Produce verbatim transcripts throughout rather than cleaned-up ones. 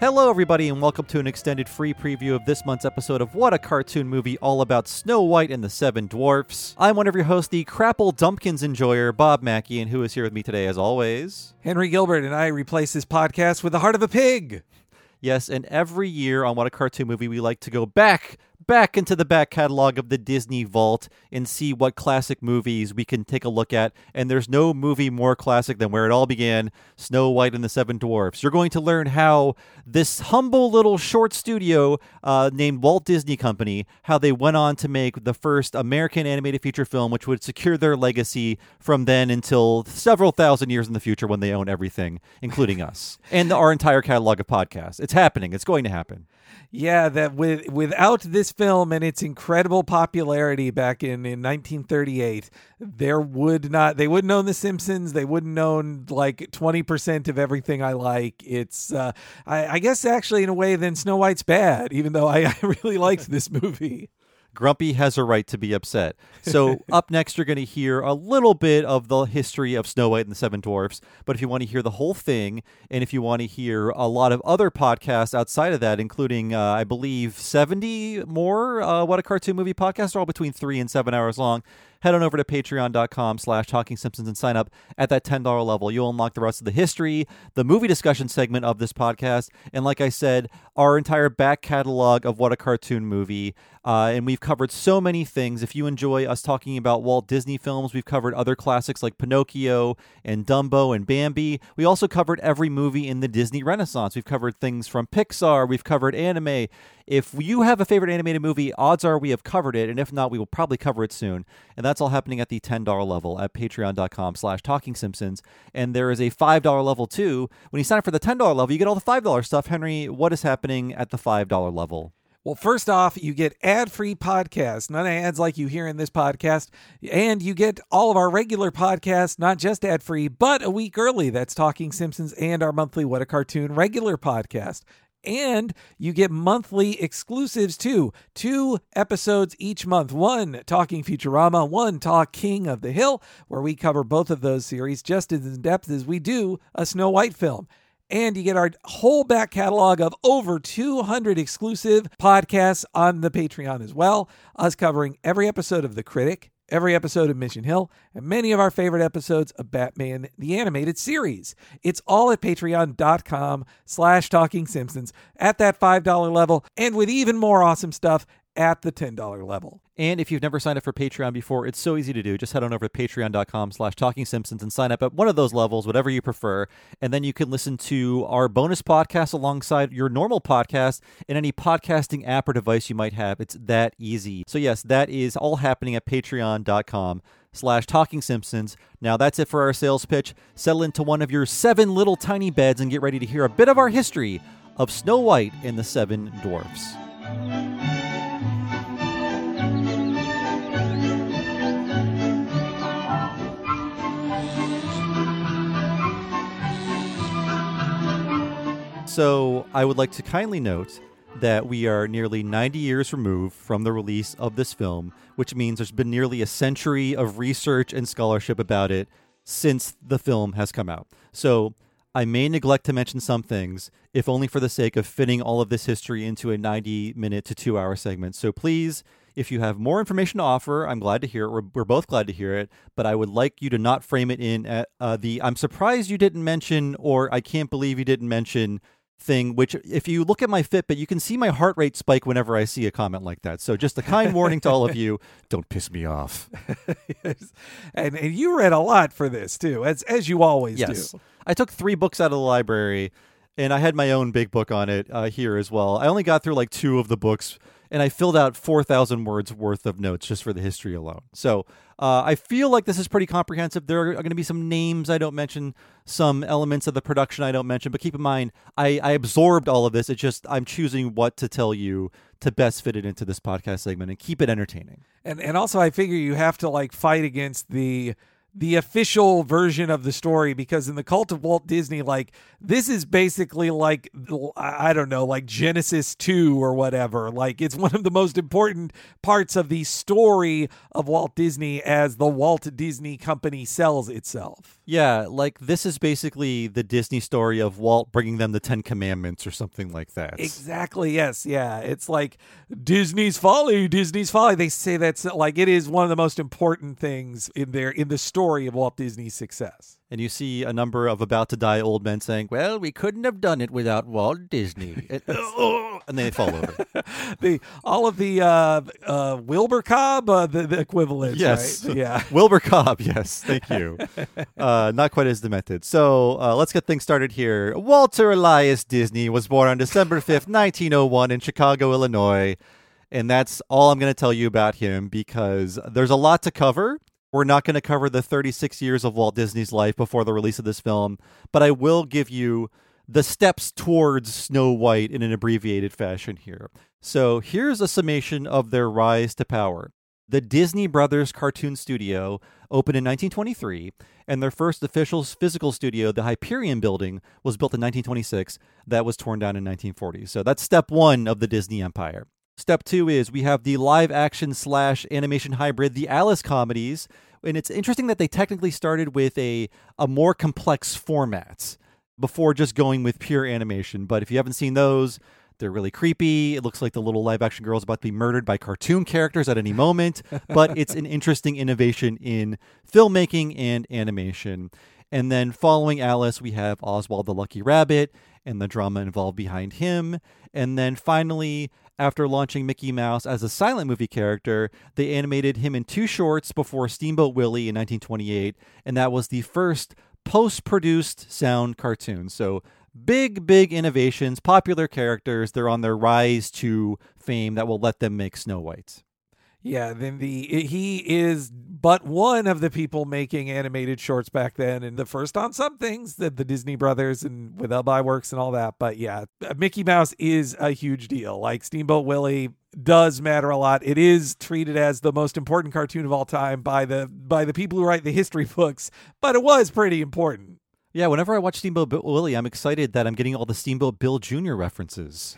Hello, everybody, and welcome to an extended free preview of this month's episode of What a Cartoon Movie, all about Snow White and the Seven Dwarfs. I'm one of your hosts, the Crapple Dumpkins enjoyer, Bob Mackey, and who is here with me today, as always? Henry Gilbert, and I replace this podcast with the heart of a pig. Yes, and every year on What a Cartoon Movie, we like to go back, back into the back catalog of the Disney Vault and see what classic movies we can take a look at. And there's no movie more classic than where it all began, Snow White and the Seven Dwarfs. You're going to learn how this humble little short studio uh, named Walt Disney Company, how they went on to make the first American animated feature film, which would secure their legacy from then until several thousand years in the future when they own everything, including us, and our entire catalog of podcasts. It's happening. It's going to happen. Yeah, that with without this film and its incredible popularity back in, in nineteen thirty-eight, there would not they wouldn't own The Simpsons. They wouldn't own like twenty percent of everything I like. It's uh, I, I guess actually in a way then Snow White's bad, even though I, I really liked this movie. Grumpy has a right to be upset. So up next, you're going to hear a little bit of the history of Snow White and the Seven Dwarfs. But if you want to hear the whole thing, and if you want to hear a lot of other podcasts outside of that, including, uh, I believe, seventy more uh, What a Cartoon Movie podcasts, all between three and seven hours long, head on over to patreon.com slash Talking Simpsons and sign up at that ten dollars level. You'll unlock the rest of the history, the movie discussion segment of this podcast, and like I said, our entire back catalog of What a Cartoon Movie. Uh, and we've covered so many things. If you enjoy us talking about Walt Disney films, we've covered other classics like Pinocchio and Dumbo and Bambi. We also covered every movie in the Disney Renaissance. We've covered things from Pixar. We've covered anime. If you have a favorite animated movie, odds are we have covered it. And if not, we will probably cover it soon. And that's all happening at the ten dollars level at patreon.com slash Talking Simpsons. And there is a five dollars level too. When you sign up for the ten dollars level, you get all the five dollars stuff. Henry, what is happening at the five dollars level? Well, first off, you get ad-free podcasts, none of ads like you hear in this podcast, and you get all of our regular podcasts, not just ad-free, but a week early. That's Talking Simpsons and our monthly What a Cartoon regular podcast. And you get monthly exclusives too. Two episodes each month. One Talking Futurama, one Talk King of the Hill, where we cover both of those series just as in depth as we do a Snow White film. And you get our whole back catalog of over two hundred exclusive podcasts on the Patreon as well. Us covering every episode of The Critic, every episode of Mission Hill, and many of our favorite episodes of Batman the Animated Series. It's all at patreon.com slash Talking Simpsons at that five dollars level, and with even more awesome stuff at the ten dollars level. And if you've never signed up for Patreon before, it's so easy to do. Just head on over to patreon.com slash Talking Simpsons and sign up at one of those levels, whatever you prefer. And then you can listen to our bonus podcast alongside your normal podcast in any podcasting app or device you might have. It's that easy. So yes, that is all happening at patreon.com slash Talking Simpsons. Now that's it for our sales pitch. Settle into one of your seven little tiny beds and get ready to hear a bit of our history of Snow White and the Seven Dwarfs. So I would like to kindly note that we are nearly ninety years removed from the release of this film, which means there's been nearly a century of research and scholarship about it since the film has come out. So I may neglect to mention some things, if only for the sake of fitting all of this history into a ninety minute to two hour segment. So please, if you have more information to offer, I'm glad to hear it. We're, we're both glad to hear it, but I would like you to not frame it in at, uh, the I'm surprised you didn't mention, or I can't believe you didn't mention thing, which if you look at my Fitbit, you can see my heart rate spike whenever I see a comment like that. So just a kind warning to all of you, don't piss me off. Yes. And and you read a lot for this too, as as you always yes. do. I took three books out of the library, and I had my own big book on it uh, here as well. I only got through like two of the books, and I filled out four thousand words worth of notes just for the history alone. So uh, I feel like this is pretty comprehensive. There are going to be some names I don't mention, some elements of the production I don't mention, but keep in mind, I, I absorbed all of this. It's just I'm choosing what to tell you to best fit it into this podcast segment and keep it entertaining. And and also I figure you have to like fight against the the official version of the story, because in the Cult of Walt Disney, like this is basically like, I don't know, like Genesis two or whatever. Like it's one of the most important parts of the story of Walt Disney as the Walt Disney Company sells itself. Yeah, like this is basically the Disney story of Walt bringing them the Ten Commandments or something like that. Exactly. Yes. Yeah. It's like Disney's folly, Disney's folly. They say that's like it is one of the most important things in their in the story of Walt Disney's success. And you see a number of about to die old men saying, well, we couldn't have done it without Walt Disney. It, and they fall over. the all of the uh, uh, Wilbur Cobb, uh, the, the equivalents, yes. right? Yeah. Wilbur Cobb, yes. Thank you. Uh, not quite as demented. So uh, let's get things started here. Walter Elias Disney was born on December fifth, nineteen oh one in Chicago, Illinois. And that's all I'm going to tell you about him because there's a lot to cover. We're not going to cover the thirty-six years of Walt Disney's life before the release of this film, but I will give you the steps towards Snow White in an abbreviated fashion here. So here's a summation of their rise to power. The Disney Brothers Cartoon Studio opened in nineteen twenty-three, and their first official physical studio, the Hyperion Building, was built in nineteen twenty-six. That was torn down in nineteen forty. So that's step one of the Disney empire. Step two is we have the live action slash animation hybrid, the Alice comedies. And it's interesting that they technically started with a, a more complex format before just going with pure animation. But if you haven't seen those, they're really creepy. It looks like the little live action girl is about to be murdered by cartoon characters at any moment. But it's an interesting innovation in filmmaking and animation. And then following Alice, we have Oswald the Lucky Rabbit and the drama involved behind him. And then finally, after launching Mickey Mouse as a silent movie character, they animated him in two shorts before Steamboat Willie in nineteen twenty-eight, and that was the first post-produced sound cartoon. So big, big innovations, popular characters. They're on their rise to fame that will let them make Snow White. Yeah, then the he is but one of the people making animated shorts back then, and the first on some things, the, the Disney Brothers and with L B I Works and all that. But yeah, Mickey Mouse is a huge deal. Like Steamboat Willie does matter a lot. It is treated as the most important cartoon of all time by the by the people who write the history books, but it was pretty important. Yeah, whenever I watch Steamboat Willie, I'm excited that I'm getting all the Steamboat Bill Junior references.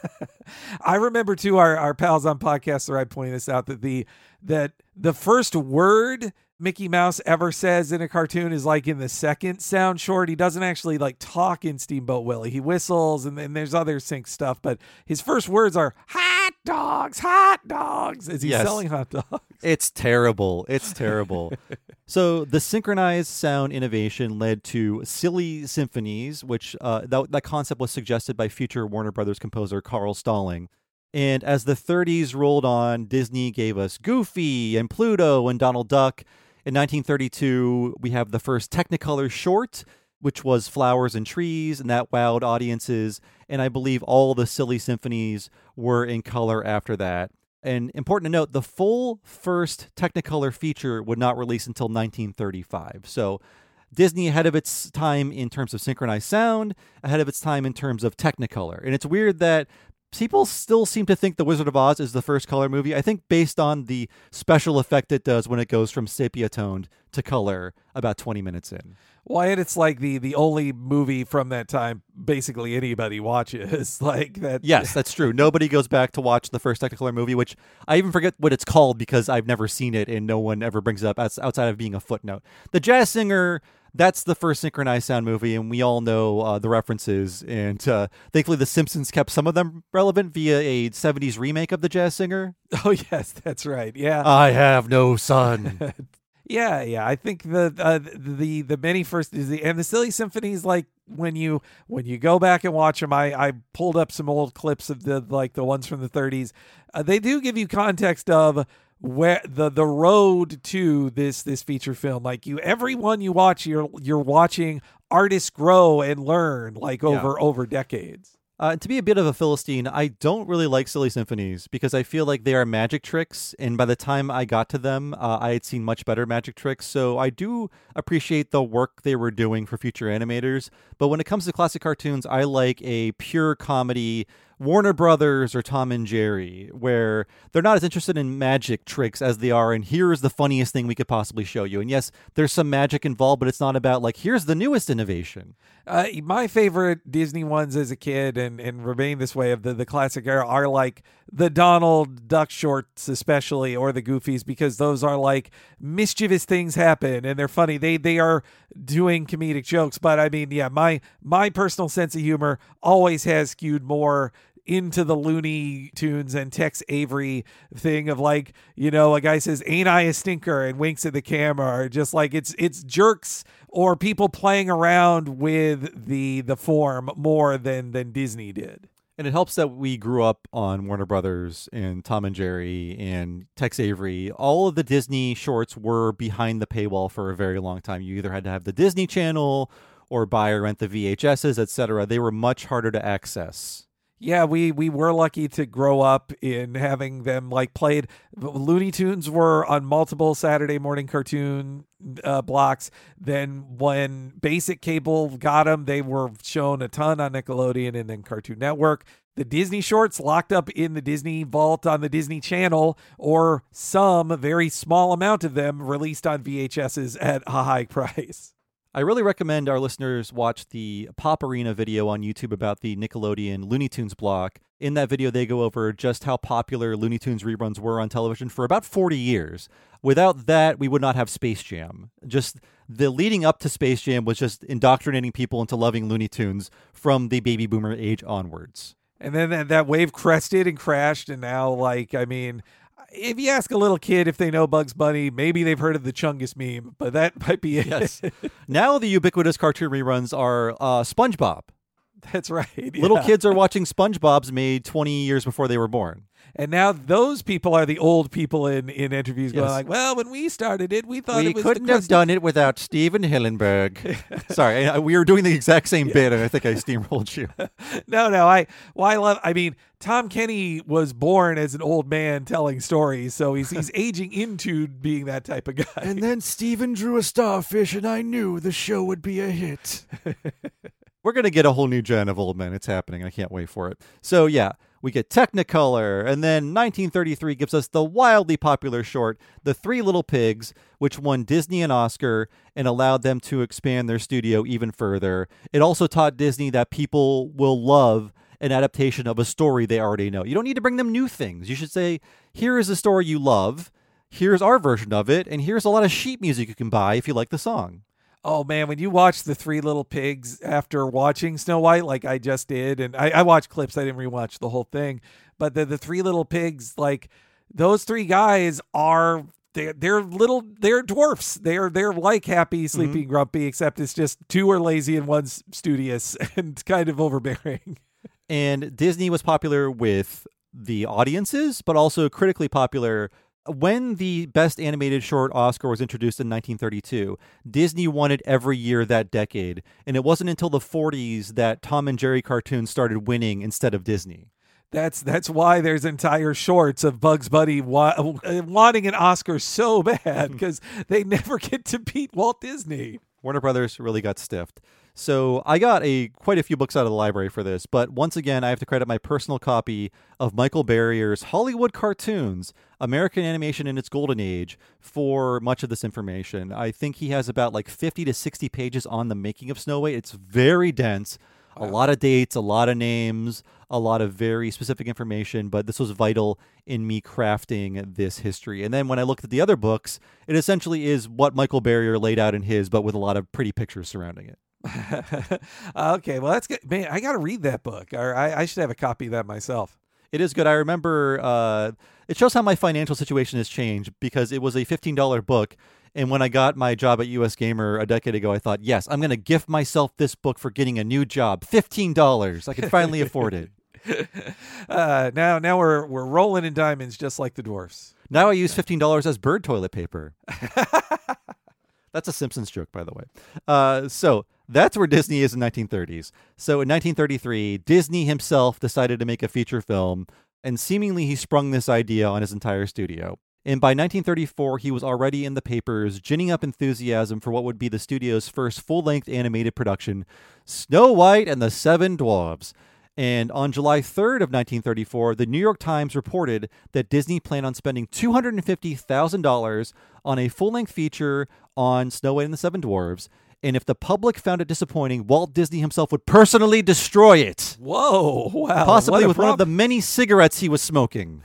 I remember too, our, our pals on Podcast Right pointing this out, that the that the first word Mickey Mouse ever says in a cartoon is like in the second sound short. He doesn't actually like talk in Steamboat Willie. He whistles and then there's other sync stuff, but his first words are hot dogs, hot dogs, as he's Yes. selling hot dogs. It's terrible. It's terrible. So the synchronized sound innovation led to Silly Symphonies, which uh, that, that concept was suggested by future Warner Brothers composer Carl Stalling. And as the thirties rolled on, Disney gave us Goofy and Pluto and Donald Duck. In nineteen thirty-two, we have the first Technicolor short, which was Flowers and Trees, and that wowed audiences. And I believe all the Silly Symphonies were in color after that. And important to note, the full first Technicolor feature would not release until nineteen thirty-five. So Disney ahead of its time in terms of synchronized sound, ahead of its time in terms of Technicolor. And it's weird that people still seem to think The Wizard of Oz is the first color movie, I think based on the special effect it does when it goes from sepia-toned to color about twenty minutes in. Why, and it's like the the only movie from that time basically anybody watches. Like that. Yes, that's true. Nobody goes back to watch the first Technicolor movie, which I even forget what it's called because I've never seen it and no one ever brings it up outside of being a footnote. The Jazz Singer, that's the first synchronized sound movie, and we all know uh, the references. And uh, thankfully, The Simpsons kept some of them relevant via a seventies remake of The Jazz Singer. Oh, yes, that's right. Yeah. I have no son. Yeah, yeah. I think the uh, the the many first is the and the Silly Symphonies. Like when you when you go back and watch them, I I pulled up some old clips of the like the ones from the thirties. Uh, they do give you context of where the the road to this this feature film. Like you, every one you watch, you're you're watching artists grow and learn like over Yeah. over decades. Uh, to be a bit of a Philistine, I don't really like Silly Symphonies because I feel like they are magic tricks. And by the time I got to them, uh, I had seen much better magic tricks. So I do appreciate the work they were doing for future animators. But when it comes to classic cartoons, I like a pure comedy Warner Brothers or Tom and Jerry, where they're not as interested in magic tricks as they are in here's the funniest thing we could possibly show you. And yes, there's some magic involved, but it's not about like, here's the newest innovation. Uh, my favorite Disney ones as a kid, and, and remain this way of the, the classic era, are like the Donald Duck shorts especially, or the Goofies, because those are like mischievous things happen and they're funny. They they are doing comedic jokes. But I mean, yeah, my my personal sense of humor always has skewed more into the Looney Tunes and Tex Avery thing of like, you know, a guy says, "Ain't I a stinker?" and winks at the camera, or just like it's it's jerks or people playing around with the the form more than than Disney did. And it helps that we grew up on Warner Brothers and Tom and Jerry and Tex Avery. All of the Disney shorts were behind the paywall for a very long time. You either had to have the Disney Channel or buy or rent the V H S's, et cetera. They were much harder to access. Yeah, we, we were lucky to grow up in having them like played. Looney Tunes were on multiple Saturday morning cartoon uh, blocks. Then when basic cable got them, they were shown a ton on Nickelodeon and then Cartoon Network. The Disney shorts locked up in the Disney Vault on the Disney Channel, or some very small amount of them released on V H S's at a high price. I really recommend our listeners watch the Pop Arena video on YouTube about the Nickelodeon Looney Tunes block. In that video, they go over just how popular Looney Tunes reruns were on television for about forty years. Without that, we would not have Space Jam. Just the leading up to Space Jam was just indoctrinating people into loving Looney Tunes from the baby boomer age onwards. And then that, that wave crested and crashed, and now, like, I mean, if you ask a little kid if they know Bugs Bunny, maybe they've heard of the Chungus meme, but that might be it. Yes. Now the ubiquitous cartoon reruns are uh, SpongeBob. That's right. Yeah. Little kids are watching SpongeBob's made twenty years before they were born. And now those people are the old people in, in interviews going Yes. like, well, when we started it, we thought We it was couldn't the have done it without Steven Hillenberg. Sorry, I, we were doing the exact same bit, and I think I steamrolled you. No, no. I, well, I love, I mean, Tom Kenny was born as an old man telling stories, so he's he's aging into being that type of guy. And then Steven drew a starfish, and I knew the show would be a hit. We're going to get a whole new gen of old men. It's happening. I can't wait for it. So, yeah, we get Technicolor, and then nineteen thirty-three gives us the wildly popular short, The Three Little Pigs, which won Disney an Oscar and allowed them to expand their studio even further. It also taught Disney that people will love an adaptation of a story they already know. You don't need to bring them new things. You should say, here is a story you love, here's our version of it, and here's a lot of sheet music you can buy if you like the song. Oh, man, when you watch The Three Little Pigs after watching Snow White, like I just did, and I, I watched clips, I didn't rewatch the whole thing, but the, the Three Little Pigs, like, those three guys are, they're, they're little, they're dwarfs. They're they're like Happy, Sleepy, mm-hmm. Grumpy, except it's just two are lazy and one's studious and kind of overbearing. And Disney was popular with the audiences, but also critically popular. When the Best Animated Short Oscar was introduced in nineteen thirty-two, Disney won it every year that decade, and it wasn't until the forties that Tom and Jerry cartoons started winning instead of Disney. That's that's why there's entire shorts of Bugs Bunny wa- wanting an Oscar so bad, because they never get to beat Walt Disney. Warner Brothers really got stiffed. So I got a quite a few books out of the library for this, but once again, I have to credit my personal copy of Michael Barrier's Hollywood Cartoons, American Animation in its Golden Age, for much of this information. I think he has about like fifty to sixty pages on the making of Snow White. It's very dense, wow. A lot of dates, a lot of names, a lot of very specific information, but this was vital in me crafting this history. And then when I looked at the other books, it essentially is what Michael Barrier laid out in his, but with a lot of pretty pictures surrounding it. Okay, well, that's good. Man, I got to read that book. Or I, I should have a copy of that myself. It is good. I remember uh, it shows how my financial situation has changed, because it was a fifteen dollars book. And when I got my job at U S Gamer a decade ago, I thought, yes, I'm going to gift myself this book for getting a new job. fifteen dollars. I can finally afford it. Uh, now now we're we're rolling in diamonds just like the dwarfs. Now I use fifteen dollars as bird toilet paper. That's a Simpsons joke, by the way. Uh, so that's where Disney is in nineteen thirties. So in nineteen thirty-three, Disney himself decided to make a feature film, and seemingly he sprung this idea on his entire studio. And by nineteen thirty-four, he was already in the papers, ginning up enthusiasm for what would be the studio's first full-length animated production, Snow White and the Seven Dwarfs. And on July third of nineteen thirty-four, the New York Times reported that Disney planned on spending two hundred fifty thousand dollars on a full-length feature on Snow White and the Seven Dwarfs. And if the public found it disappointing, Walt Disney himself would personally destroy it. Whoa, wow. Possibly with prob- one of the many cigarettes he was smoking.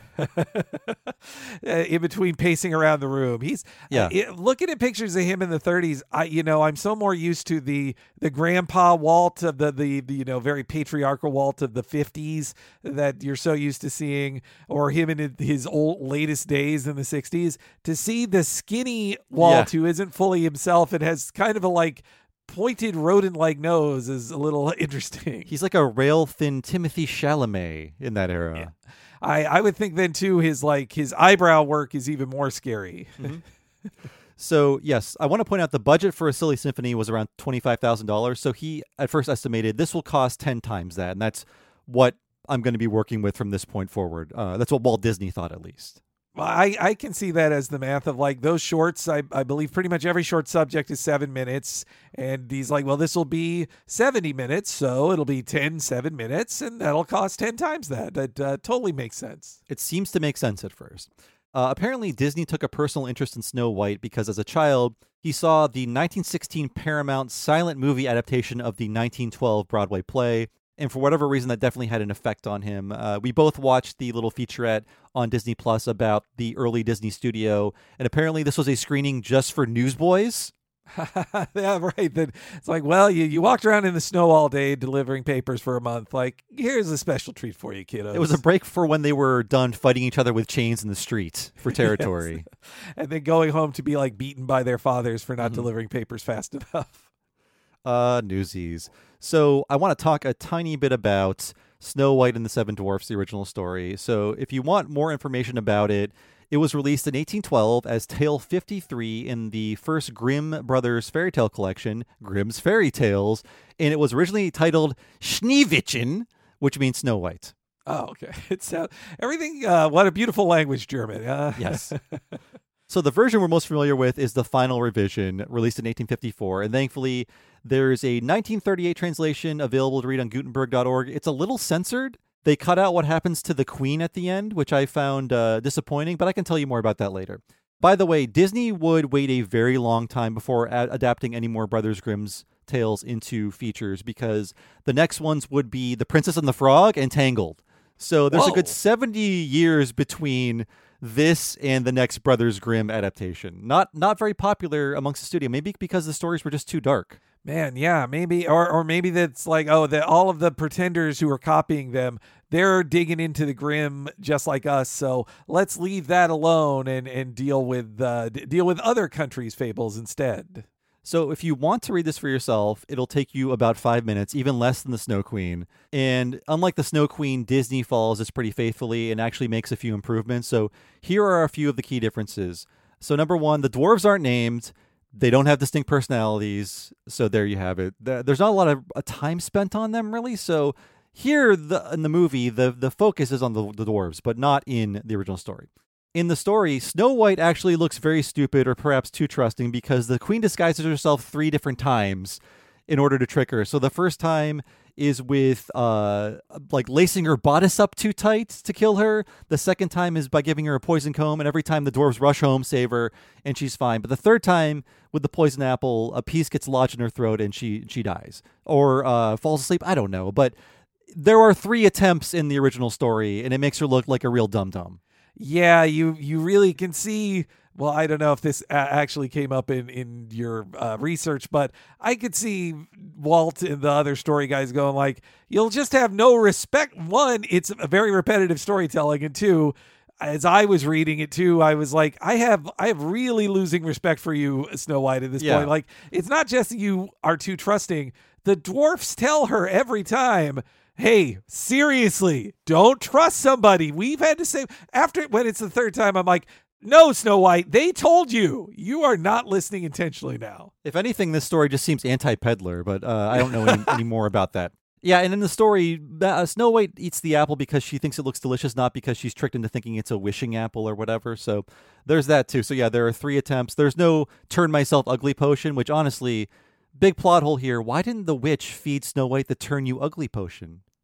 In between pacing around the room. He's yeah. uh, looking at pictures of him in the thirties. I, you know, I'm so more used to the the grandpa Walt of the, the, the you know, very patriarchal Walt of the fifties that you're so used to seeing, or him in his old latest days in the sixties. To see the skinny Walt, yeah. who isn't fully himself and has kind of a like pointed rodent-like nose, is a little interesting. He's like a rail-thin Timothy Chalamet in that era. Yeah. I, I would think then too his like his eyebrow work is even more scary. Mm-hmm. So yes, I want to point out the budget for A Silly Symphony was around twenty-five thousand dollars. So he at first estimated this will cost ten times that, and that's what I'm going to be working with from this point forward. Uh, that's what Walt Disney thought, at least. I, I can see that as the math of like those shorts. I, I believe pretty much every short subject is seven minutes. And he's like, well, this will be seventy minutes. So it'll be ten, seven minutes. And that'll cost ten times that. That uh, totally makes sense. It seems to make sense at first. Uh, apparently, Disney took a personal interest in Snow White because as a child, he saw the nineteen sixteen Paramount silent movie adaptation of the nineteen twelve Broadway play. And for whatever reason, that definitely had an effect on him. Uh, we both watched the little featurette on Disney Plus about the early Disney studio. And apparently this was a screening just for newsboys. Yeah, right. That it's like, well, you, you walked around in the snow all day delivering papers for a month. Like, here's a special treat for you, kiddos. It was a break for when they were done fighting each other with chains in the street for territory. Yes. And then going home to be like beaten by their fathers for not mm-hmm. delivering papers fast enough. Uh, Newsies. So I want to talk a tiny bit about Snow White and the Seven Dwarfs, the original story. So if you want more information about it, it was released in eighteen twelve as Tale fifty-three in the first Grimm Brothers fairy tale collection, Grimm's Fairy Tales, and it was originally titled Schneewittchen, which means Snow White. Oh, okay. It's uh, everything. Uh, what a beautiful language, German. Uh. Yes. So the version we're most familiar with is the final revision, released in eighteen fifty-four, and thankfully there's a nineteen thirty-eight translation available to read on Gutenberg dot org. It's a little censored. They cut out what happens to the queen at the end, which I found uh, disappointing, but I can tell you more about that later. By the way, Disney would wait a very long time before a- adapting any more Brothers Grimm's tales into features, because the next ones would be The Princess and the Frog and Tangled. So there's Whoa. a good seventy years between this and the next Brothers Grimm adaptation. Not not very popular amongst the studio, maybe because the stories were just too dark. Man, yeah, maybe, or or maybe that's like, oh, that all of the pretenders who are copying them, they're digging into the Grimm just like us. So let's leave that alone and and deal with uh, d- deal with other countries' fables instead. So if you want to read this for yourself, it'll take you about five minutes, even less than the Snow Queen. And unlike the Snow Queen, Disney follows this pretty faithfully and actually makes a few improvements. So here are a few of the key differences. So number one, the dwarves aren't named. They don't have distinct personalities. So there you have it. There's not a lot of uh, time spent on them, really. So here the, in the movie, the, the focus is on the, the dwarves, but not in the original story. In the story, Snow White actually looks very stupid or perhaps too trusting because the queen disguises herself three different times in order to trick her. So the first time is with uh, like lacing her bodice up too tight to kill her. The second time is by giving her a poison comb, and every time the dwarves rush home, save her, and she's fine. But the third time with the poison apple, a piece gets lodged in her throat and she she dies or uh, falls asleep. I don't know, but there are three attempts in the original story, and it makes her look like a real dum-dum. Yeah, you you really can see. Well, I don't know if this a- actually came up in in your uh, research, but I could see Walt and the other story guys going like, "You'll just have no respect." One, it's a very repetitive storytelling, and two, as I was reading it too, I was like, I have I have really losing respect for you, Snow White, at this Yeah. point. Like, it's not just that you are too trusting. The dwarfs tell her every time, hey, seriously, don't trust somebody. We've had to say, after when it's the third time, I'm like, no, Snow White, they told you. You are not listening intentionally now. If anything, this story just seems anti-peddler, but uh, I don't know any, any more about that. Yeah, and in the story, uh, Snow White eats the apple because she thinks it looks delicious, not because she's tricked into thinking it's a wishing apple or whatever. So there's that too. So yeah, there are three attempts. There's no turn myself ugly potion, which honestly, big plot hole here. Why didn't the witch feed Snow White the turn you ugly potion?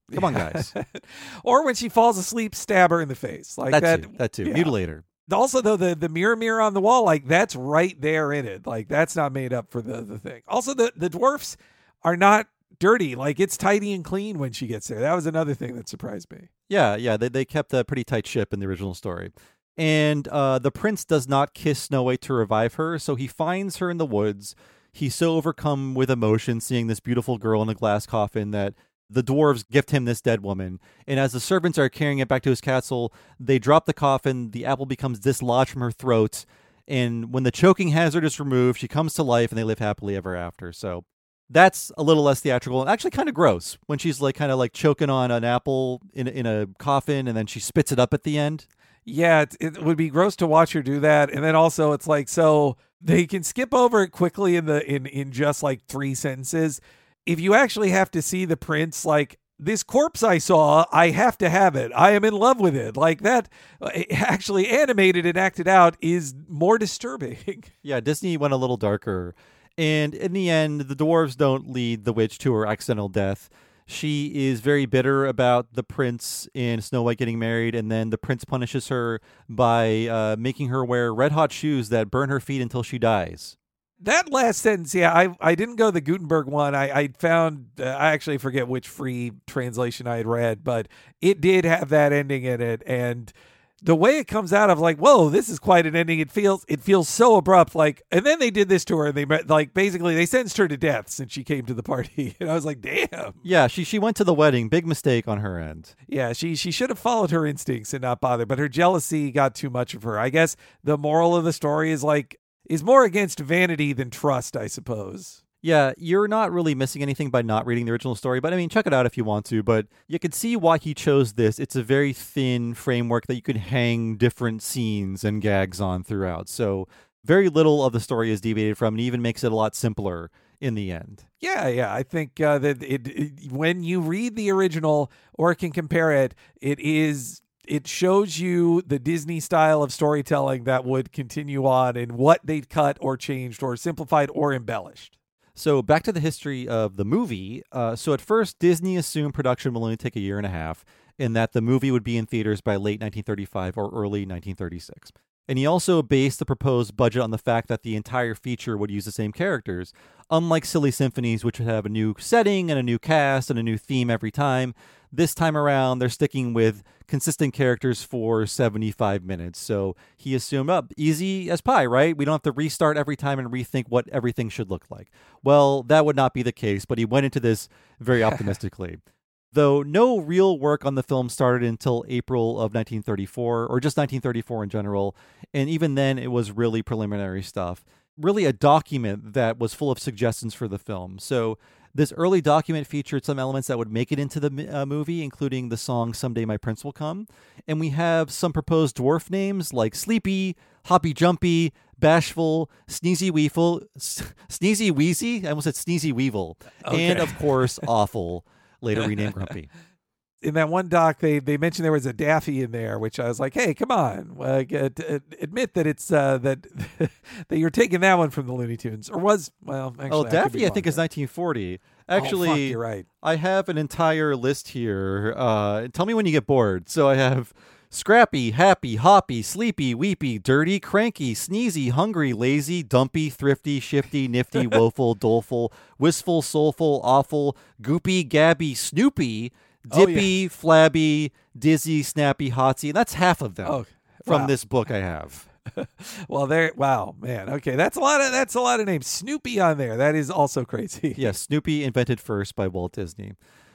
Come on, guys. Or when she falls asleep, stab her in the face. Like that, that. Too, that too. Yeah. Mutilate her. Also, though, the, the mirror mirror on the wall, like that's right there in it. Like that's not made up for the, the thing. Also, the, the dwarfs are not dirty. Like it's tidy and clean when she gets there. That was another thing that surprised me. Yeah, yeah. They, they kept a pretty tight ship in the original story. And uh, the prince does not kiss Snow White to revive her, so he finds her in the woods. He's so overcome with emotion seeing this beautiful girl in a glass coffin that the dwarves gift him this dead woman. And as the servants are carrying it back to his castle, they drop the coffin, the apple becomes dislodged from her throat, and when the choking hazard is removed, she comes to life and they live happily ever after. So that's a little less theatrical and actually kind of gross when she's like kind of like choking on an apple in, in a coffin and then she spits it up at the end. Yeah, it, it would be gross to watch her do that. And then also it's like, so they can skip over it quickly in the in, in just like three sentences. If you actually have to see the prince, like, this corpse I saw, I have to have it. I am in love with it. Like that actually animated and acted out is more disturbing. Yeah, Disney went a little darker. And in the end, the dwarves don't lead the witch to her accidental death. She is very bitter about the prince and Snow White getting married, and then the prince punishes her by uh, making her wear red-hot shoes that burn her feet until she dies. That last sentence, yeah, I I didn't go the Gutenberg one. I, I found, uh, I actually forget which free translation I had read, but it did have that ending in it. And the way it comes out of like, whoa, this is quite an ending. It feels it feels so abrupt. Like, and then they did this to her, and they like basically they sentenced her to death since she came to the party. And I was like, damn. Yeah, she she went to the wedding. Big mistake on her end. Yeah, she she should have followed her instincts and not bothered, but her jealousy got too much of her. I guess the moral of the story is like is more against vanity than trust, I suppose. Yeah, you're not really missing anything by not reading the original story, but I mean, check it out if you want to, but you can see why he chose this. It's a very thin framework that you could hang different scenes and gags on throughout. So very little of the story is deviated from, and even makes it a lot simpler in the end. Yeah, yeah. I think uh, that it, it when you read the original or can compare it, it is... it shows you the Disney style of storytelling that would continue on and what they'd cut or changed or simplified or embellished. So back to the history of the movie. Uh, so at first, Disney assumed production will only take a year and a half and that the movie would be in theaters by late nineteen thirty-five or early nineteen thirty-six. And he also based the proposed budget on the fact that the entire feature would use the same characters. Unlike Silly Symphonies, which would have a new setting and a new cast and a new theme every time, this time around, they're sticking with consistent characters for seventy-five minutes. So he assumed, up, oh, easy as pie, right? We don't have to restart every time and rethink what everything should look like. Well, that would not be the case, but he went into this very optimistically. Though no real work on the film started until April of nineteen thirty-four, or just nineteen thirty-four in general, and even then it was really preliminary stuff. Really a document that was full of suggestions for the film. So this early document featured some elements that would make it into the uh, movie, including the song Someday My Prince Will Come. And we have some proposed dwarf names like Sleepy, Hoppy Jumpy, Bashful, Sneezy Weevil, S- Sneezy Wheezy, I almost said Sneezy Weevil, Okay. and of course Awful, later renamed Grumpy. In that one doc, they they mentioned there was a Daffy in there, which I was like, "Hey, come on, uh, get, uh, admit that it's uh, that that you're taking that one from the Looney Tunes, or was well, actually, Oh, I could Daffy, be I think, wrong is there. nineteen forty. Oh, Actually, fuck, you're right. I have an entire list here. Uh, tell me when you get bored. So I have Scrappy, Happy, Hoppy, Sleepy, Weepy, Dirty, Cranky, Sneezy, Hungry, Lazy, Dumpy, Thrifty, Shifty, Nifty, Woeful, Doleful, Wistful, Soulful, Awful, Goopy, Gabby, Snoopy, Oh, Dippy, yeah. Flabby, Dizzy, Snappy, Hotsy. That's half of them Oh, from wow. this book I have. Well, there. Wow, man. Okay, that's a lot of that's a lot of names. Snoopy on there. That is also crazy. Yes, Snoopy invented first by Walt Disney.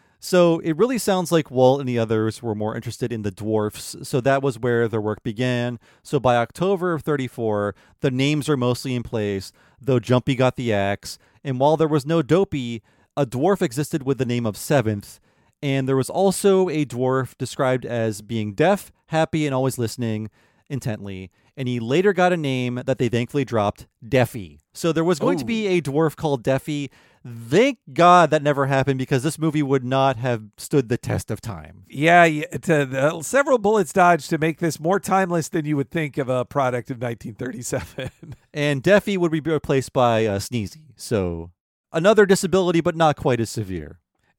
So it really sounds like Walt and the others were more interested in the dwarfs, so that was where their work began. So by October of thirty-four, the names are mostly in place, though Jumpy got the axe, and while there was no Dopey, a dwarf existed with the name of Seventh, and there was also a dwarf described as being deaf, happy, and always listening intently, and he later got a name that they thankfully dropped, Deafy. So there was going Oh. to be a dwarf called Deafy. Thank God that never happened, because this movie would not have stood the test of time. Yeah, yeah to, the, several bullets dodged to make this more timeless than you would think of a product of nineteen thirty-seven. And Deafy would be replaced by uh, Sneezy. So another disability, but not quite as severe.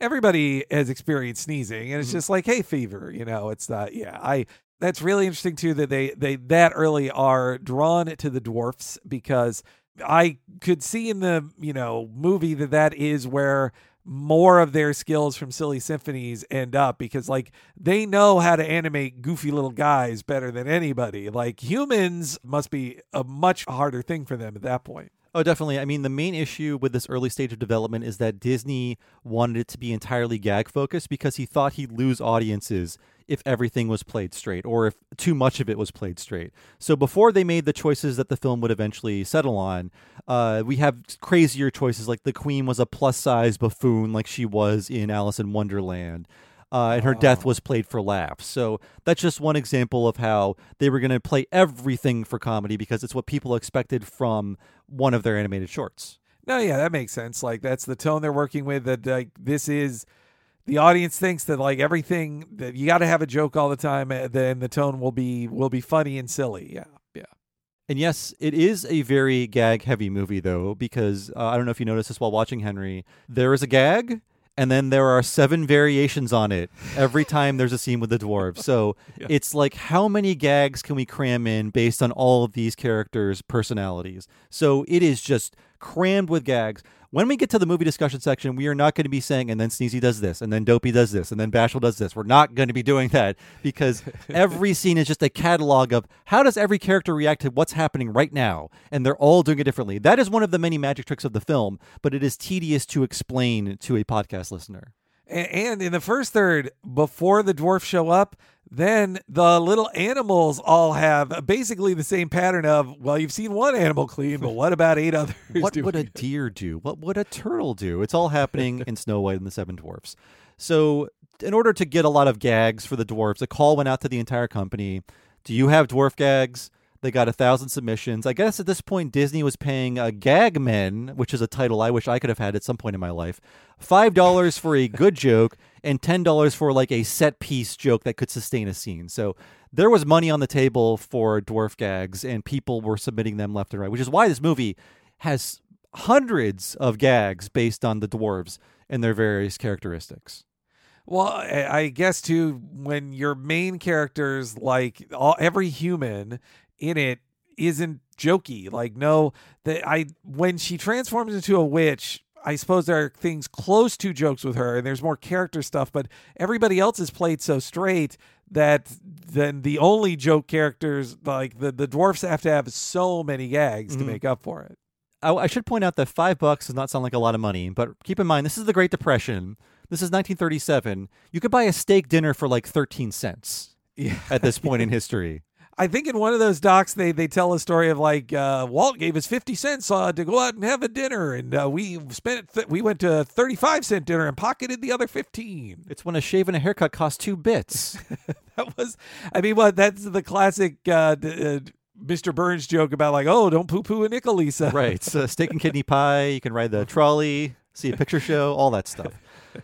everybody has experienced sneezing, and it's Mhm. just like hay fever, you know. It's not. Yeah, I. That's really interesting too that they they that early are drawn to the dwarfs, because I could see in the you know movie that that is where more of their skills from Silly Symphonies end up, because like they know how to animate goofy little guys better than anybody. Like humans must be a much harder thing for them at that point. Oh, definitely. I mean, the main issue with this early stage of development is that Disney wanted it to be entirely gag focused because he thought he'd lose audiences if everything was played straight or if too much of it was played straight. So before they made the choices that the film would eventually settle on, uh, we have crazier choices like the Queen was a plus size buffoon like she was in Alice in Wonderland. Uh, and her death was played for laughs. So that's just one example of how they were going to play everything for comedy because it's what people expected from one of their animated shorts. No, yeah, that makes sense. Like that's the tone they're working with. That like this is the audience thinks that like everything that you got to have a joke all the time, and then the tone will be will be funny and silly. Yeah, yeah. And yes, it is a very gag-heavy movie, though, because uh, I don't know if you noticed this while watching, Henry. There is a gag, and then there are seven variations on it every time there's a scene with the dwarves. So Yeah. it's like, how many gags can we cram in based on all of these characters' personalities? So it is just crammed with gags. When we get to the movie discussion section, we are not going to be saying, and then Sneezy does this, and then Dopey does this, and then Bashful does this. We're not going to be doing that because every scene is just a catalog of how does every character react to what's happening right now, and they're all doing it differently. That is one of the many magic tricks of the film, but it is tedious to explain to a podcast listener. And, and in the first third, before the dwarfs show up, then the little animals all have basically the same pattern of, well, you've seen one animal clean, but what about eight others? What doing would a it? deer do? What would a turtle do? It's all happening in Snow White and the Seven Dwarfs. So in order to get a lot of gags for the dwarfs, a call went out to the entire company. Do you have dwarf gags? They got a thousand submissions. I guess at this point, Disney was paying uh, Gag Men, which is a title I wish I could have had at some point in my life, five dollars for a good joke and ten dollars for like a set piece joke that could sustain a scene. So there was money on the table for dwarf gags, and people were submitting them left and right, which is why this movie has hundreds of gags based on the dwarves and their various characteristics. Well, I I guess too, when your main characters, like all every human in it, isn't jokey. Like no, that I when she transforms into a witch, I suppose there are things close to jokes with her, and there's more character stuff. But everybody else is played so straight that then the only joke characters, like the the dwarfs, have to have so many gags Mhm. to make up for it. I, I should point out that five bucks does not sound like a lot of money, but keep in mind this is the Great Depression. This is nineteen thirty-seven. You could buy a steak dinner for like thirteen cents Yeah. at this point in history. I think in one of those docs they they tell a story of like uh, Walt gave us fifty cents uh, to go out and have a dinner, and uh, we spent th- we went to a thirty-five cent dinner and pocketed the other fifteen. It's when a shave and a haircut cost two bits. That was, I mean, what that's the classic uh, d- uh, Mister Burns joke about like, oh, don't poo poo a nickel, Lisa. Right. So steak and kidney pie. You can ride the trolley, see a picture show, all that stuff.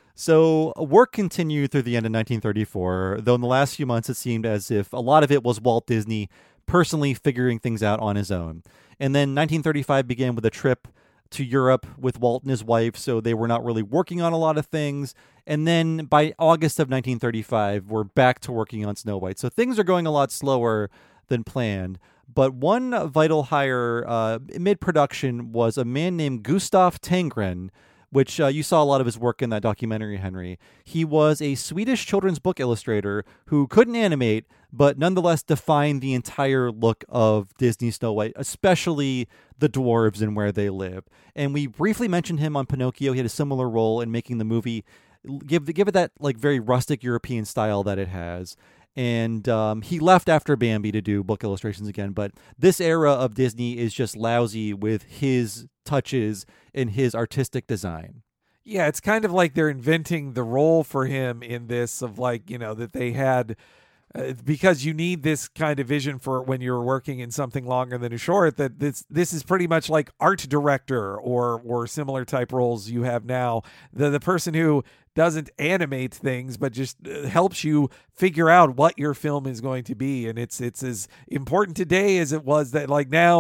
So work continued through the end of nineteen thirty-four, though in the last few months it seemed as if a lot of it was Walt Disney personally figuring things out on his own. And then nineteen thirty-five began with a trip to Europe with Walt and his wife, so they were not really working on a lot of things. And then by August of nineteen thirty-five, we're back to working on Snow White. So things are going a lot slower than planned. But one vital hire uh, mid-production was a man named Gustav Tangren, which uh, you saw a lot of his work in that documentary, Henry. He was a Swedish children's book illustrator who couldn't animate, but nonetheless defined the entire look of Disney Snow White, especially the dwarves and where they live. And we briefly mentioned him on Pinocchio. He had a similar role in making the movie, give give it that like very rustic European style that it has. And um, he left after Bambi to do book illustrations again. But this era of Disney is just lousy with his touches and his artistic design. Yeah, it's kind of like they're inventing the role for him in this of like, you know, that they had uh, because you need this kind of vision for when you're working in something longer than a short, that this this is pretty much like art director or or similar type roles you have now. The the person who doesn't animate things but just uh, helps you figure out what your film is going to be, and it's it's as important today as it was that like now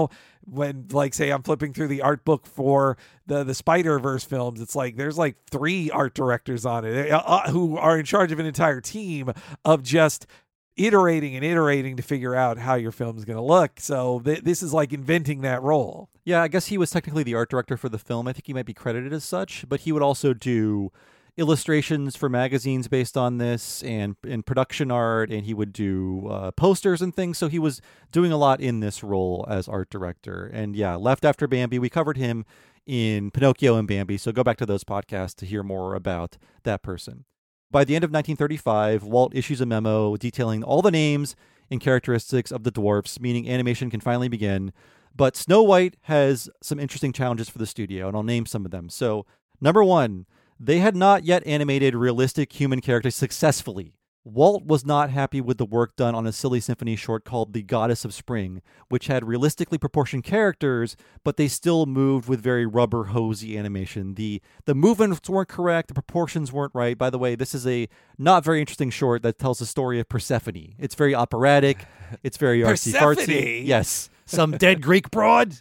when, like, say I'm flipping through the art book for the the Spider-Verse films, it's like there's like three art directors on it uh, who are in charge of an entire team of just iterating and iterating to figure out how your film is going to look. So th- this is like inventing that role. Yeah, I guess he was technically the art director for the film. I think he might be credited as such, but he would also do illustrations for magazines based on this and in production art, and he would do uh, posters and things. So he was doing a lot in this role as art director. And yeah, left after Bambi. We covered him in Pinocchio and Bambi, so go back to those podcasts to hear more about that person. By the end of nineteen thirty-five, Walt issues a memo detailing all the names and characteristics of the dwarfs, meaning animation can finally begin. But Snow White has some interesting challenges for the studio, and I'll name some of them. So, number one, they had not yet animated realistic human characters successfully. Walt was not happy with the work done on a Silly Symphony short called The Goddess of Spring, which had realistically proportioned characters, but they still moved with very rubber hosey animation. The the movements weren't correct, the proportions weren't right. By the way, this is a not very interesting short that tells the story of Persephone. It's very operatic, it's very artsy-fartsy. Yes, some dead Greek broad.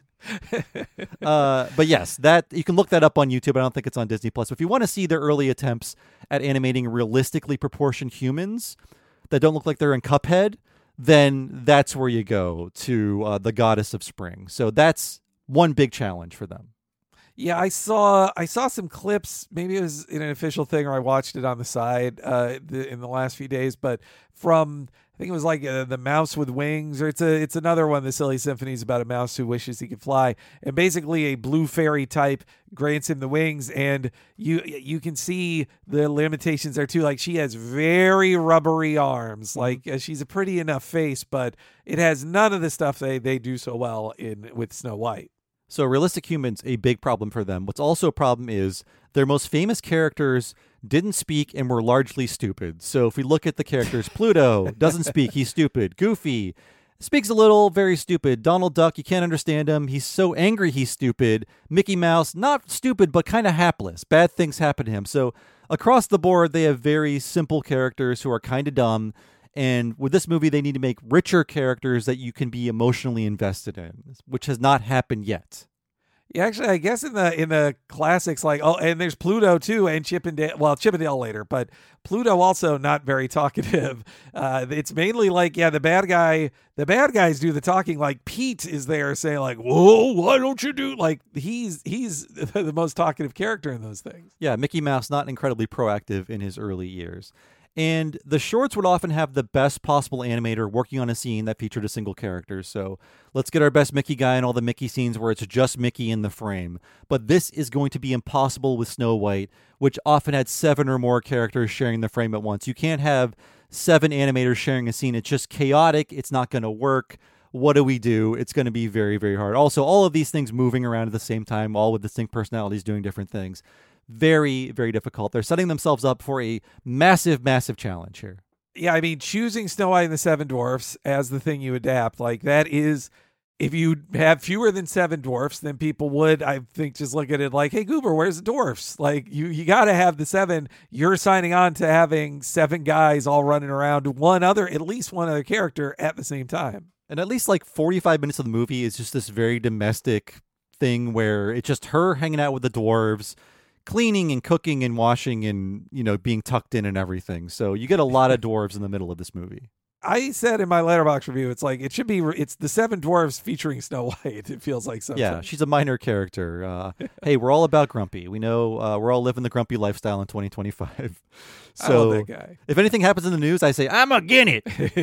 uh, but yes, that you can look that up on YouTube. I don't think it's on Disney Plus. If you want to see their early attempts at animating realistically proportioned humans that don't look like they're in Cuphead, then that's where you go to uh, the Goddess of Spring. So that's one big challenge for them. Yeah, I saw I saw some clips. Maybe it was in an official thing, or I watched it on the side uh, the, in the last few days. But from I think it was like uh, the Mouse with Wings, or it's a it's another one. The Silly Symphony is about a mouse who wishes he could fly, and basically a blue fairy type grants him the wings, and you you can see the limitations there too. Like she has very rubbery arms. Like uh, she's a pretty enough face, but it has none of the stuff they they do so well in with Snow White. So realistic humans, a big problem for them. What's also a problem is their most famous characters didn't speak and were largely stupid. So if we look at the characters, Pluto doesn't speak, he's stupid. Goofy speaks a little, very stupid. Donald Duck, you can't understand him. He's so angry he's stupid. Mickey Mouse, not stupid, but kind of hapless. Bad things happen to him. So across the board, they have very simple characters who are kind of dumb. And with this movie, they need to make richer characters that you can be emotionally invested in, which has not happened yet. Yeah, actually, I guess in the in the classics, like oh, and there's Pluto too, and Chippendale. Well, Chippendale later, but Pluto also not very talkative. Uh, it's mainly like yeah, the bad guy. The bad guys do the talking. Like Pete is there saying like, "Whoa, why don't you do?" Like he's he's the most talkative character in those things. Yeah, Mickey Mouse not incredibly proactive in his early years. And the shorts would often have the best possible animator working on a scene that featured a single character. So let's get our best Mickey guy in all the Mickey scenes where it's just Mickey in the frame. But this is going to be impossible with Snow White, which often had seven or more characters sharing the frame at once. You can't have seven animators sharing a scene. It's just chaotic. It's not going to work. What do we do? It's going to be very, very hard. Also, all of these things moving around at the same time, all with distinct personalities doing different things. Very, very difficult. They're setting themselves up for a massive, massive challenge here. Yeah, I mean, choosing Snow White and the Seven Dwarfs as the thing you adapt, like that is, if you have fewer than seven dwarfs, then people would, I think, just look at it like, hey, Goober, where's the dwarfs? Like, you, you got to have the seven. You're signing on to having seven guys all running around, one other, at least one other character at the same time. And at least like forty-five minutes of the movie is just this very domestic thing where it's just her hanging out with the dwarves, cleaning and cooking and washing and, you know, being tucked in and everything. So you get a lot of dwarves in the middle of this movie. I said in my Letterboxd review, it's like, it should be, it's the Seven Dwarfs featuring Snow White. It feels like something. Yeah, she's a minor character. Uh, hey, we're all about grumpy. We know uh, we're all living the grumpy lifestyle in twenty twenty-five. So I love that guy. If anything happens in the news, I say, I'm again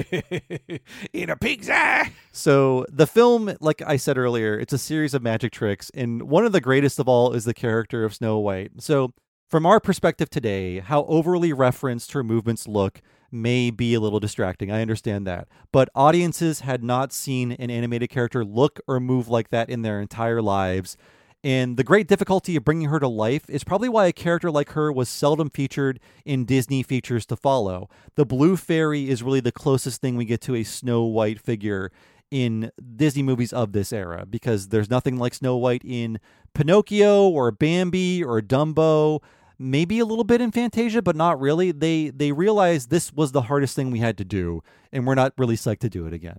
it. In a pig's eye. So the film, like I said earlier, it's a series of magic tricks. And one of the greatest of all is the character of Snow White. So from our perspective today, how overly referenced her movements look may be a little distracting. I understand that. But audiences had not seen an animated character look or move like that in their entire lives. And the great difficulty of bringing her to life is probably why a character like her was seldom featured in Disney features to follow. The Blue Fairy is really the closest thing we get to a Snow White figure in Disney movies of this era, because there's nothing like Snow White in Pinocchio or Bambi or Dumbo. Maybe a little bit in Fantasia, but not really. They they realized this was the hardest thing we had to do, and we're not really psyched to do it again.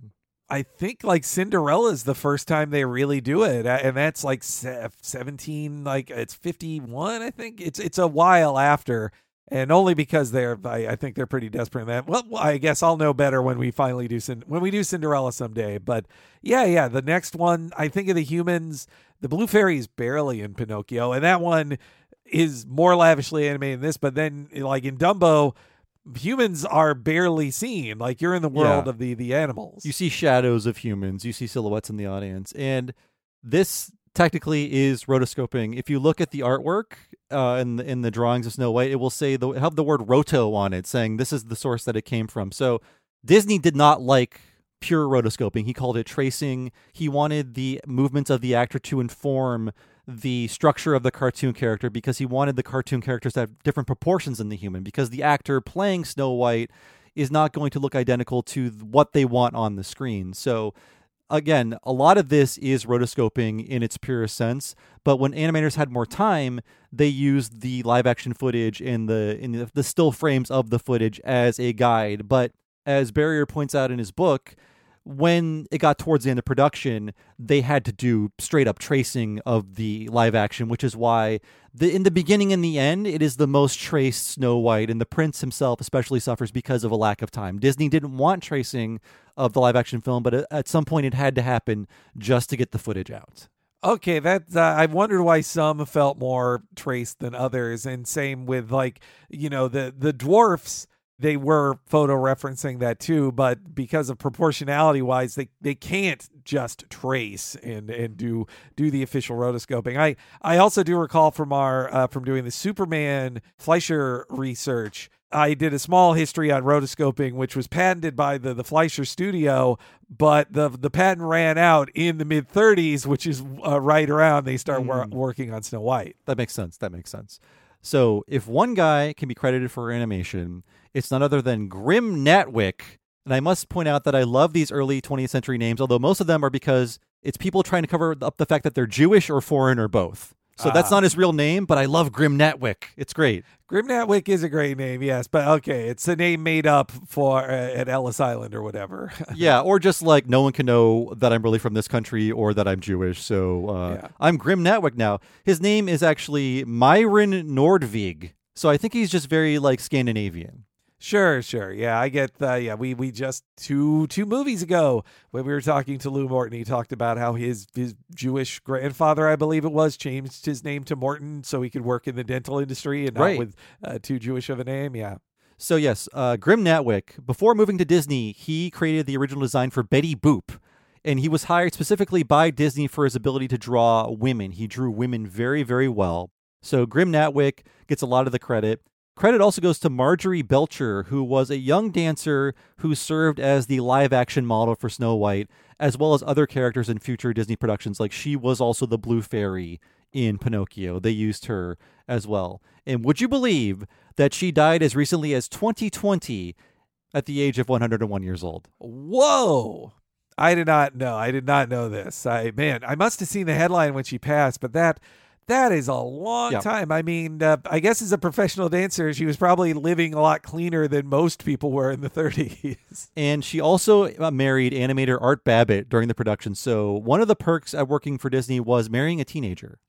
I think like Cinderella's the first time they really do it, and that's like seventeen, like it's fifty-one. I think it's it's a while after, and only because they're I, I think they're pretty desperate in that. Well, I guess I'll know better when we finally do when we do Cinderella someday. But yeah, yeah, the next one, I think of the humans. The Blue Fairy is barely in Pinocchio, and that one is more lavishly animated than this. But then, like in Dumbo, humans are barely seen. Like you're in the world Yeah. of the the animals. You see shadows of humans. You see silhouettes in the audience. And this technically is rotoscoping. If you look at the artwork uh, in, the, in the drawings of Snow White, it will say the, have the word roto on it, saying this is the source that it came from. So Disney did not like pure rotoscoping. He called it tracing. He wanted the movements of the actor to inform the structure of the cartoon character because he wanted the cartoon characters to have different proportions than the human, because the actor playing Snow White is not going to look identical to what they want on the screen. So again, a lot of this is rotoscoping in its purest sense, but when animators had more time, they used the live action footage and the in the, the still frames of the footage as a guide. But as Barrier points out in his book, when it got towards the end of production, they had to do straight up tracing of the live action, which is why the in the beginning and the end, it is the most traced Snow White, and the prince himself especially suffers because of a lack of time. Disney didn't want tracing of the live action film, but at some point it had to happen just to get the footage out. Okay, that uh, I wondered why some felt more traced than others, and same with like, you know, the the dwarfs. They were photo referencing that too, but because of proportionality wise, they, they can't just trace and, and do do the official rotoscoping. I, I also do recall from our uh, from doing the Superman Fleischer research, I did a small history on rotoscoping, which was patented by the, the Fleischer studio, but the the patent ran out in the mid thirties, which is uh, right around they start wor- Mm. working on Snow White. That makes sense. That makes sense. So if one guy can be credited for animation, it's none other than Grim Natwick. And I must point out that I love these early twentieth century names, although most of them are because it's people trying to cover up the fact that they're Jewish or foreign or both. So that's Ah. not his real name, but I love Grim Natwick. It's great. Grim Natwick is a great name, yes, but okay, it's a name made up for uh, at Ellis Island or whatever. Yeah, or just like no one can know that I'm really from this country or that I'm Jewish. So uh, Yeah. I'm Grim Natwick now. His name is actually Myron Nordvig. So I think he's just very like Scandinavian. Sure, sure. Yeah, I get uh, yeah, we we just two two movies ago when we were talking to Lou Morton, he talked about how his his Jewish grandfather, I believe it was, changed his name to Morton so he could work in the dental industry and not Right. with uh, too Jewish of a name. Yeah. So yes, uh, Grim Natwick, before moving to Disney, he created the original design for Betty Boop. And he was hired specifically by Disney for his ability to draw women. He drew women very, very well. So Grim Natwick gets a lot of the credit. Credit also goes to Marjorie Belcher, who was a young dancer who served as the live-action model for Snow White, as well as other characters in future Disney productions. Like she was also the Blue Fairy in Pinocchio. They used her as well. And would you believe that she died as recently as twenty twenty at the age of one hundred one years old? Whoa. I did not know. I did not know this. I man, I must have seen the headline when she passed, but that that is a long Yeah. time. I mean, uh, I guess as a professional dancer, she was probably living a lot cleaner than most people were in the thirties. And she also uh, married animator Art Babbitt during the production. So one of the perks at working for Disney was marrying a teenager.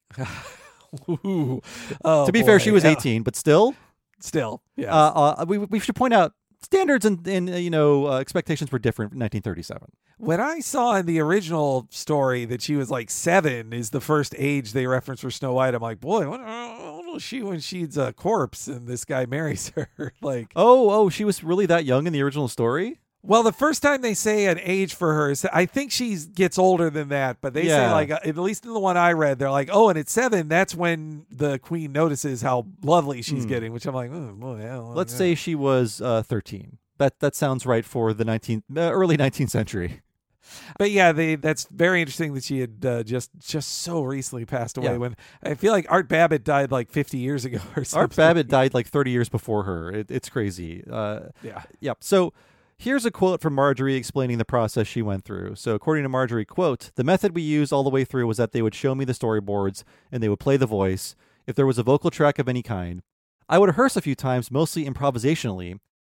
Ooh. Oh, to be fair, boy. she was Yeah. eighteen, but still, Still, yeah. uh, uh, we we should point out standards and, and uh, you know uh, expectations were different in nineteen thirty-seven. When I saw in the original story that she was like seven is the first age they reference for Snow White, I'm like, boy, what, how old is she when she's a corpse and this guy marries her? Like, Oh, oh, she was really that young in the original story? well, the first time they say an age for her, is- I think she gets older than that, but they say Yeah. like, uh, at least in the one I read, they're like, oh, and at seven, that's when the queen notices how lovely she's Hmm. getting, which I'm like, oh, boy, yeah, well, Let's yeah. say she was uh, thirteen. That that sounds right for the nineteenth, uh, early nineteenth century. But yeah, they that's very interesting that she had uh, just just so recently passed away. Yeah. When I feel like Art Babbitt died like fifty years ago or something. Art Babbitt died like thirty years before her. It, it's crazy. Uh, Yeah. Yep. So here's a quote from Marjorie explaining the process she went through. So according to Marjorie, quote, "The method we used all the way through was that they would show me the storyboards and they would play the voice. If there was a vocal track of any kind, I would rehearse a few times, mostly improvisationally.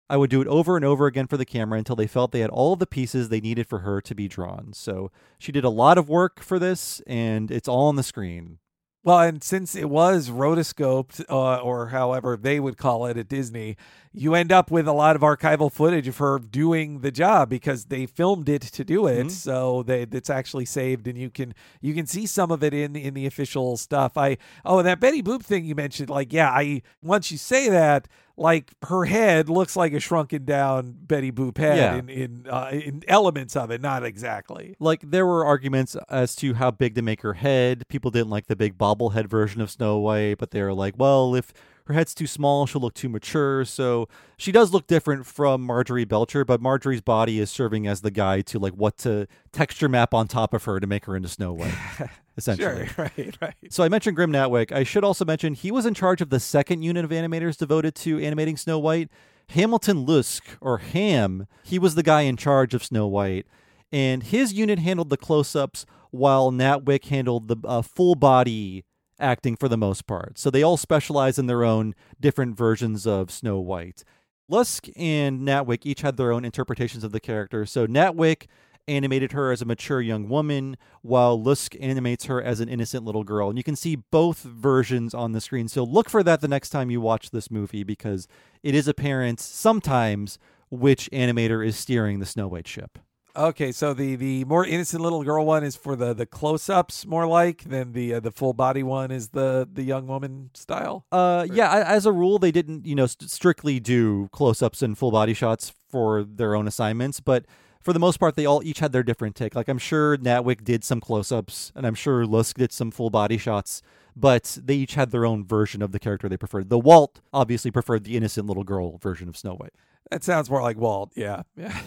I would do it over and over again for the camera until they felt they had all the pieces they needed for her to be drawn. So she did a lot of work for this, and it's all on the screen. Well, and since it was rotoscoped, uh, or however they would call it at Disney, you end up with a lot of archival footage of her doing the job because they filmed it to do it. Mm-hmm. So they, it's actually saved, and you can you can see some of it in in the official stuff. I oh, and that Betty Boop thing you mentioned, like yeah, I once you say that, like her head looks like a shrunken down Betty Boop head yeah. in in, uh, in elements of it, not exactly. Like there were arguments as to how big to make her head. People didn't like the big bobblehead version of Snow White, but they were like, well, if her head's too small, she'll look too mature. So she does look different from Marjorie Belcher, but Marjorie's body is serving as the guide to like what to texture map on top of her to make her into Snow White. Essentially. Sure, right, right. So I mentioned Grim Natwick. I should also mention he was in charge of the second unit of animators devoted to animating Snow White. Hamilton Lusk, or Ham, he was the guy in charge of Snow White. And his unit handled the close-ups while Natwick handled the uh, full body acting for the most part. So they all specialize in their own different versions of Snow White. Lusk and Natwick each had their own interpretations of the character. So Natwick animated her as a mature young woman, while Lusk animates her as an innocent little girl. And you can see both versions on the screen. So look for that the next time you watch this movie, because it is apparent sometimes which animator is steering the Snow White ship. Okay, so the, the more innocent little girl one is for the, the close-ups, more like, than the uh, the full body one is the, the young woman style? Uh, yeah, as a rule, they didn't, you know, st- strictly do close-ups and full body shots for their own assignments, but for the most part, they all each had their different take. Like, I'm sure Natwick did some close-ups, and I'm sure Lusk did some full body shots, but they each had their own version of the character they preferred. The Walt obviously preferred the innocent little girl version of Snow White. That sounds more like Walt, yeah. Yeah.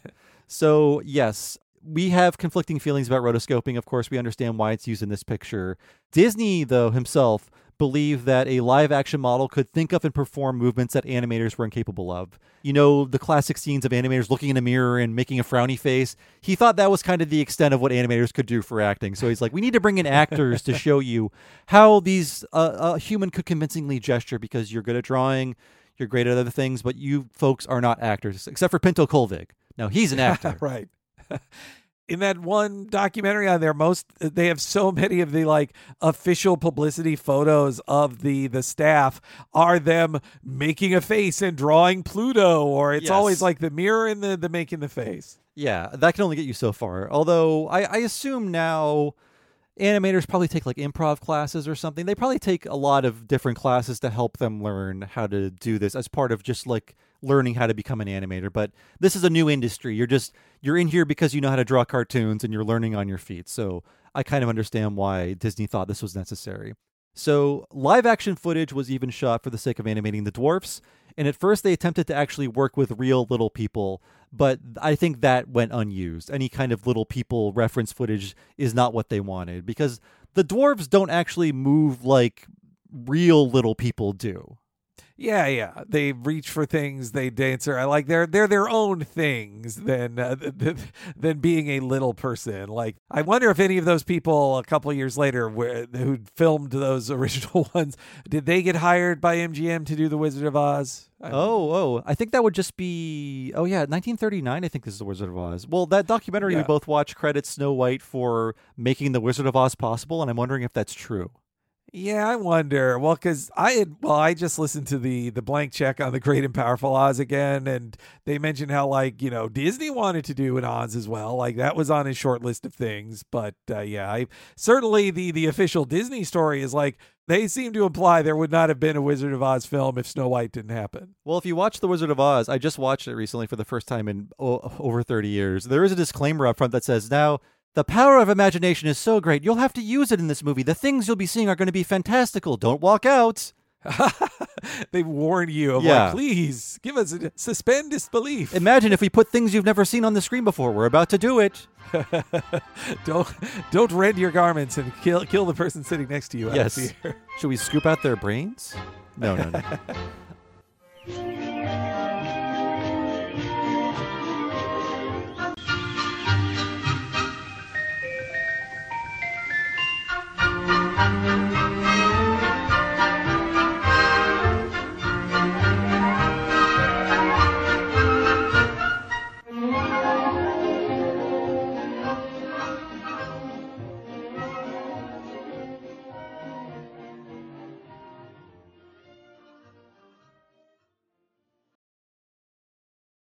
So, yes, we have conflicting feelings about rotoscoping. Of course, we understand why it's used in this picture. Disney, though, himself believed that a live-action model could think of and perform movements that animators were incapable of. You know, the classic scenes of animators looking in a mirror and making a frowny face. He thought that was kind of the extent of what animators could do for acting. So he's like, we need to bring in actors to show you how these uh, a human could convincingly gesture, because you're good at drawing, you're great at other things, but you folks are not actors, except for Pinto Colvig. No, he's an actor. Right. In that one documentary on there, most they have so many of the like official publicity photos of the the staff are them making a face and drawing Pluto, or it's yes. always like the mirror and the, the making the face. Yeah, that can only get you so far. Although I, I assume now animators probably take like improv classes or something. They probably take a lot of different classes to help them learn how to do this as part of just like learning how to become an animator. But this is a new industry. You're just, you're in here because you know how to draw cartoons and you're learning on your feet. So I kind of understand why Disney thought this was necessary. So live action footage was even shot for the sake of animating the dwarfs. And at first they attempted to actually work with real little people, but I think that went unused. Any kind of little people reference footage is not what they wanted, because the dwarves don't actually move like real little people do. Yeah, yeah. They reach for things. They dance. Or I like they're they're their own things than uh, than, than being a little person. Like, I wonder if any of those people a couple of years later where, who filmed those original ones, did they get hired by M G M to do The Wizard of Oz? Oh, oh, I think that would just be, oh yeah, nineteen thirty-nine, I think this is The Wizard of Oz. Well, that documentary yeah. we both watched credits Snow White for making The Wizard of Oz possible, and I'm wondering if that's true. Yeah, I wonder. Well, because I had, well, I just listened to the the blank check on The Great and Powerful Oz again, and they mentioned how, like, you know, Disney wanted to do an Oz as well. Like, that was on his short list of things. But uh, yeah, I certainly the the official Disney story is like, they seem to imply there would not have been a Wizard of Oz film if Snow White didn't happen. Well, if you watch The Wizard of Oz, I just watched it recently for the first time in oh, over thirty years. There is a disclaimer up front that says, now, the power of imagination is so great, you'll have to use it in this movie. The things you'll be seeing are going to be fantastical. Don't walk out. They warn you of yeah. like, please give us a suspend disbelief. Imagine if we put things you've never seen on the screen before. We're about to do it. don't don't rend your garments and kill kill the person sitting next to you. Yes. Should we scoop out their brains? No, no, no.